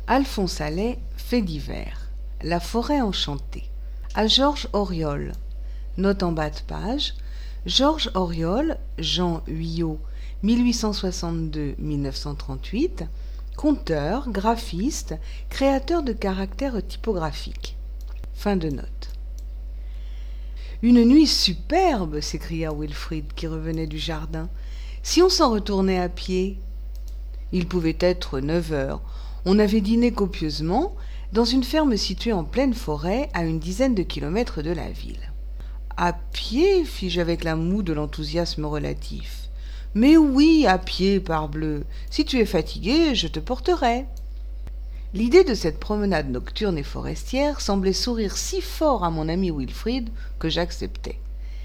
Alphonse Allais, Faits divers. La forêt enchantée. À Georges Auriol. Note en bas de page. Georges Auriol, Jean Huyot, 1862-1938, conteur, graphiste, créateur de caractères typographiques. Fin de note. Une nuit superbe, s'écria Wilfrid, qui revenait du jardin. Si on s'en retournait à pied? Il pouvait être 9 heures. On avait dîné copieusement dans une ferme située en pleine forêt, à une dizaine de kilomètres de la ville. À pied, fis-je avec la moue de l'enthousiasme relatif. Mais oui, à pied, parbleu. Si tu es fatigué, je te porterai. L'idée de cette promenade nocturne et forestière semblait sourire si fort à mon ami Wilfrid que j'acceptai.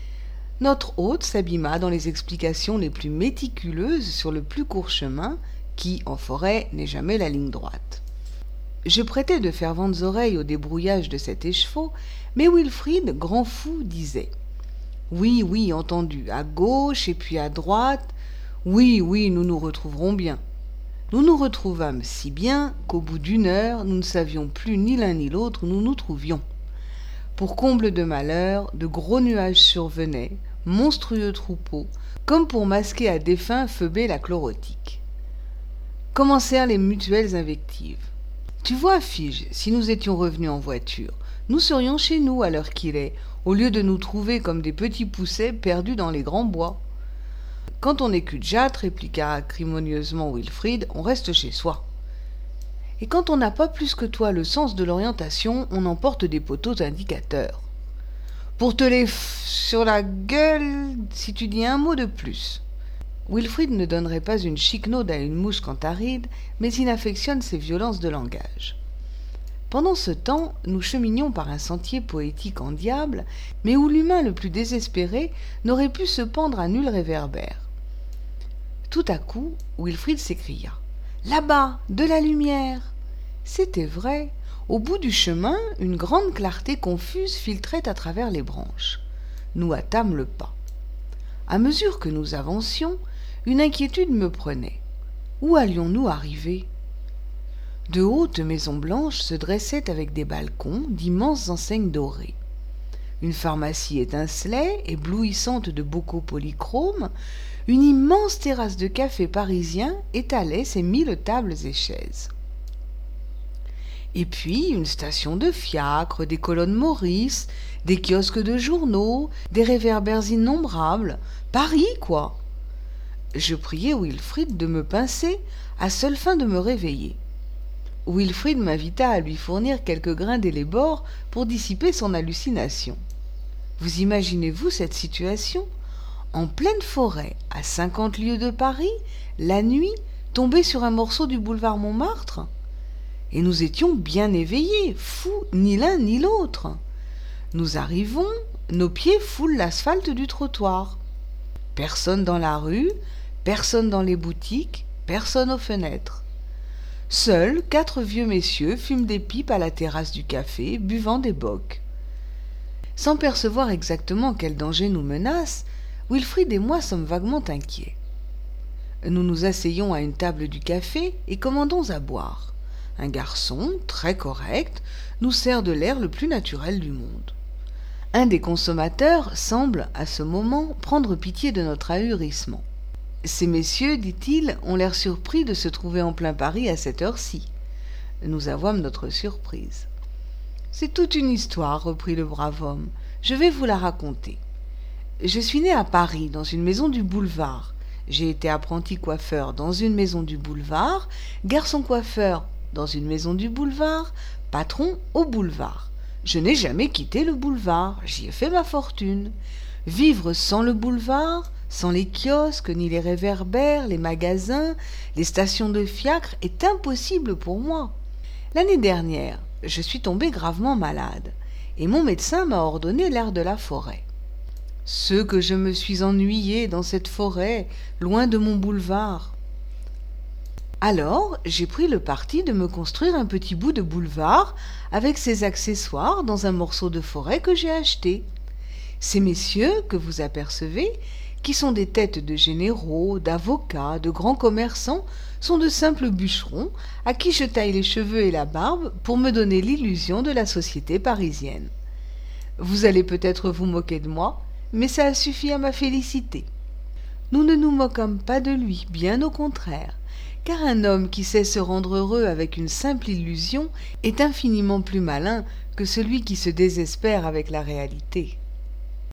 Notre hôte s'abîma dans les explications les plus méticuleuses sur le plus court chemin, qui, en forêt, n'est jamais la ligne droite. Je prêtais de ferventes oreilles au débrouillage de cet écheveau, mais Wilfrid, grand fou, disait « Oui, oui, entendu, à gauche et puis à droite. Oui, oui, nous nous retrouverons bien. » Nous nous retrouvâmes si bien qu'au bout d'1 heure, nous ne savions plus ni l'un ni l'autre où nous nous trouvions. Pour comble de malheur, de gros nuages survenaient, monstrueux troupeaux, comme pour masquer à dessein Phoebé la chlorotique. Commencèrent les mutuelles invectives. « Tu vois, fige, si nous étions revenus en voiture, nous serions chez nous à l'heure qu'il est, au lieu de nous trouver comme des petits poussets perdus dans les grands bois. » « Quand on est cul-de-jatte, répliqua acrimonieusement Wilfrid, on reste chez soi. Et quand on n'a pas plus que toi le sens de l'orientation, on emporte des poteaux indicateurs. Pour te les sur la gueule si tu dis un mot de plus. » Wilfrid ne donnerait pas une chiquenaude à une mouche cantaride, mais il affectionne ses violences de langage. Pendant ce temps, nous cheminions par un sentier poétique en diable, mais où l'humain le plus désespéré n'aurait pu se pendre à nul réverbère. Tout à coup, Wilfrid s'écria « Là-bas, de la lumière !» C'était vrai. Au bout du chemin, une grande clarté confuse filtrait à travers les branches. Nous hâtâmes le pas. À mesure que nous avancions, une inquiétude me prenait. Où allions-nous arriver ? De hautes maisons blanches se dressaient avec des balcons d'immenses enseignes dorées. Une pharmacie étincelait, éblouissante de bocaux polychromes. Une immense terrasse de café parisien étalait ses 1000 tables et chaises. Et puis une station de fiacres, des colonnes Maurice, des kiosques de journaux, des réverbères innombrables. Paris, quoi! Je priai Wilfrid de me pincer, à seule fin de me réveiller. Wilfrid m'invita à lui fournir quelques grains d'élébore pour dissiper son hallucination. Vous imaginez-vous cette situation ? En pleine forêt, à 50 lieues de Paris, la nuit, tomber sur un morceau du boulevard Montmartre ? Et nous étions bien éveillés, fous ni l'un ni l'autre. Nous arrivons, nos pieds foulent l'asphalte du trottoir. Personne dans la rue, personne dans les boutiques, personne aux fenêtres. Seuls 4 vieux messieurs fument des pipes à la terrasse du café, buvant des bocs. Sans percevoir exactement quel danger nous menace, Wilfrid et moi sommes vaguement inquiets. Nous nous asseyons à une table du café et commandons à boire. Un garçon, très correct, nous sert de l'air le plus naturel du monde. Un des consommateurs semble, à ce moment, prendre pitié de notre ahurissement. Ces messieurs, dit-il, ont l'air surpris de se trouver en plein Paris à cette heure-ci. Nous avouâmes notre surprise. « C'est toute une histoire, reprit le brave homme. Je vais vous la raconter. Je suis né à Paris, dans une maison du boulevard. J'ai été apprenti coiffeur dans une maison du boulevard, garçon coiffeur dans une maison du boulevard, patron au boulevard. Je n'ai jamais quitté le boulevard, j'y ai fait ma fortune. Vivre sans le boulevard, sans les kiosques, ni les réverbères, les magasins, les stations de fiacre, est impossible pour moi. L'année dernière, je suis tombé gravement malade, et mon médecin m'a ordonné l'air de la forêt. Ce que je me suis ennuyé dans cette forêt, loin de mon boulevard. Alors, j'ai pris le parti de me construire un petit bout de boulevard avec ses accessoires dans un morceau de forêt que j'ai acheté. Ces messieurs que vous apercevez, qui sont des têtes de généraux, d'avocats, de grands commerçants, sont de simples bûcherons à qui je taille les cheveux et la barbe pour me donner l'illusion de la société parisienne. Vous allez peut-être vous moquer de moi, mais ça a suffi à ma félicité. Nous ne nous moquons pas de lui, bien au contraire, car un homme qui sait se rendre heureux avec une simple illusion est infiniment plus malin que celui qui se désespère avec la réalité.